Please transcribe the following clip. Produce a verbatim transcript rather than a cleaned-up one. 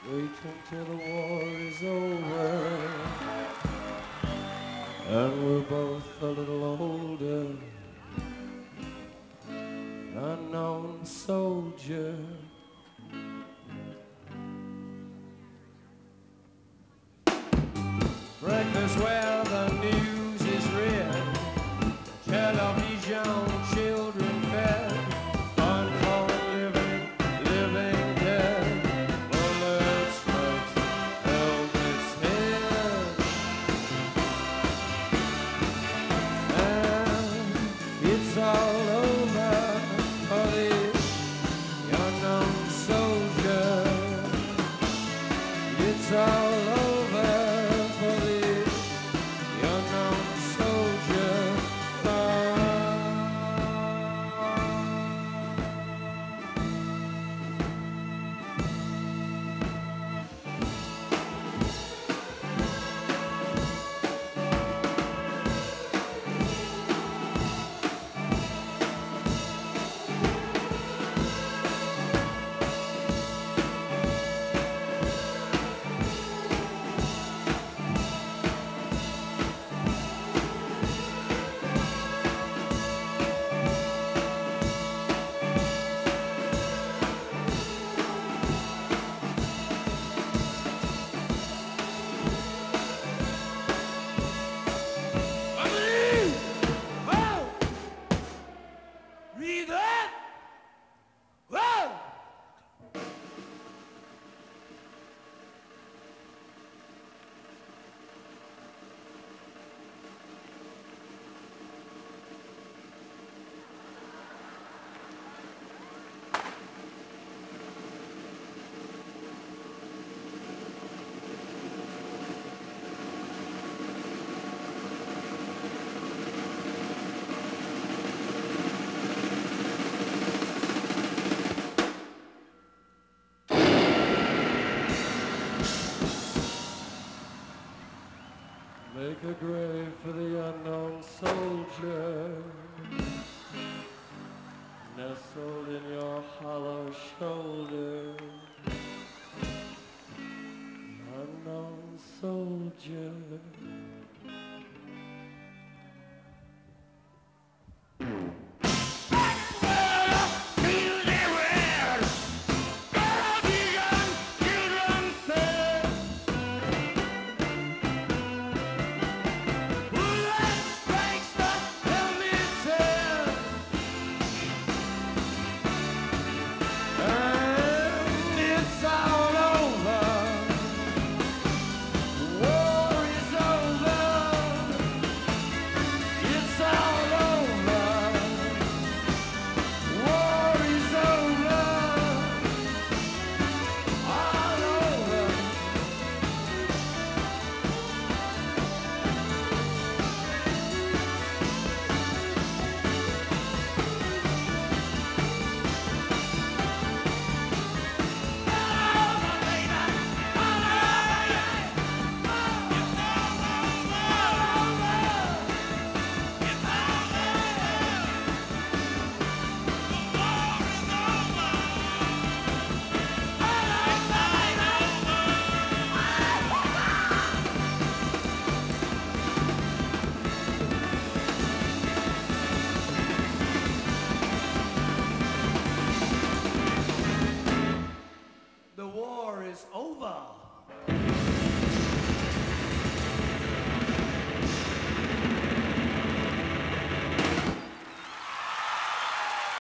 Wait until the war is over and we're both a little older. Unknown soldier, breakfast where the news is read, television, children fed, unborn living, living dead, bullet strikes Elvis' head, and it's all over for the unknown soldier. It's all over for the unknown soldier. Read that! Whoa! Make a grave for the unknown soldier, nestled in your hollow shoulder. Unknown soldier.